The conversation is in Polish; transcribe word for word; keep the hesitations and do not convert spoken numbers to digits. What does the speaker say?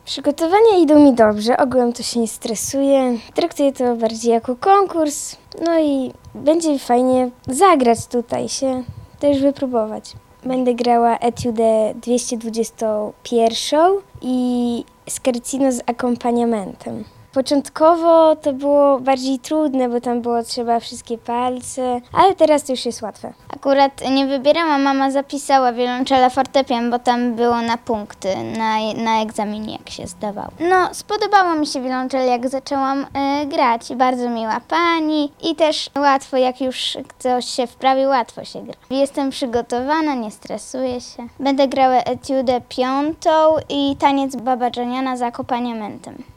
Przygotowania idą mi dobrze, ogółem to się nie stresuję. Traktuję to bardziej jako konkurs, no i będzie fajnie zagrać tutaj się, też wypróbować. Będę grała etiudę dwieście dwadzieścia jeden i scherzo z akompaniamentem. Początkowo to było bardziej trudne, bo tam było trzeba wszystkie palce, ale teraz to już jest łatwe. Akurat nie wybierałam, mama zapisała wiolonczela fortepian, bo tam było na punkty, na, na egzaminie jak się zdawało. No, spodobało mi się wiolonczel, jak zaczęłam y, grać. Bardzo miła pani i też łatwo, jak już ktoś się wprawi, łatwo się gra. Jestem przygotowana, nie stresuję się. Będę grała etiudę piątą i taniec Baba Janiana z akompaniamentem.